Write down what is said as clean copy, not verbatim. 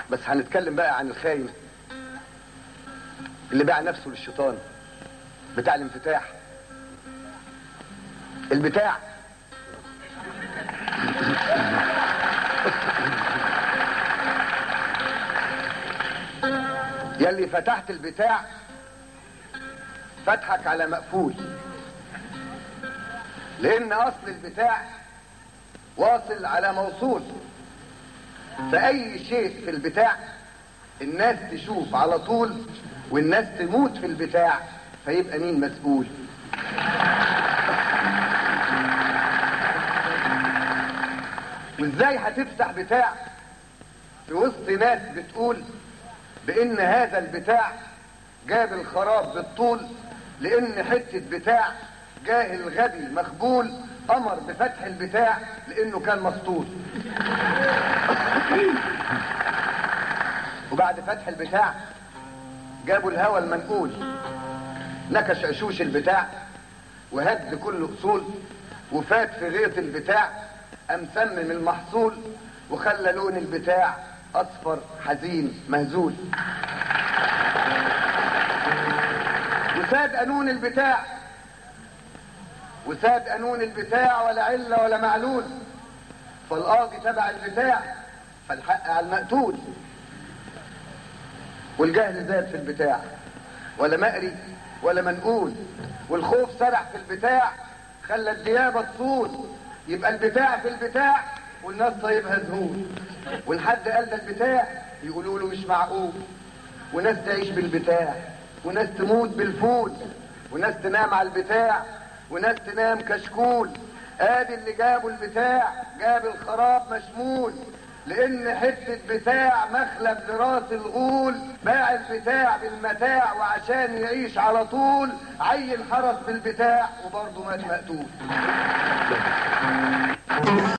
بس هنتكلم بقى عن الخاين اللي باع نفسه للشيطان، بتاع الانفتاح. البتاع يلي فتحت البتاع فتحك على مقفول، لان اصل البتاع واصل على موصول. فاي شيء في البتاع الناس تشوف على طول، والناس تموت في البتاع، فيبقى مين مسؤول؟ وازاي هتفتح بتاع في وسط ناس بتقول بان هذا البتاع جاب الخراب بالطول، لان حتة بتاع جاهل غبي مخبول امر بفتح البتاع لانه كان مسطول. وبعد فتح البتاع جابوا الهوى المنقول، نكش عشوش البتاع وهد كل اصول، وفات في غيط البتاع امسمم المحصول، وخلى لون البتاع اصفر حزين مهزول. وساد قانون البتاع، وساد قانون البتاع، ولا علة ولا معلول، فالقاضي تبع البتاع، فالحق على المقتول. والجهل زاد في البتاع، ولا مقري ولا منقول، والخوف سرح في البتاع، خلى الديابة تصول. يبقى البتاع في البتاع والناس طيبها ذهول، والحد قال ده البتاع يقولوا له مش معقول. وناس تعيش بالبتاع، وناس تموت بالفول، وناس تنام على البتاع، وناس تنام كشكول. ادي اللي جابوا البتاع، جاب الخراب مشمول، لان حتة بتاع مخلب لراس الغول. باع البتاع بالمتاع، وعشان يعيش على طول عين حرس بالبتاع، وبرضه مات مقتول.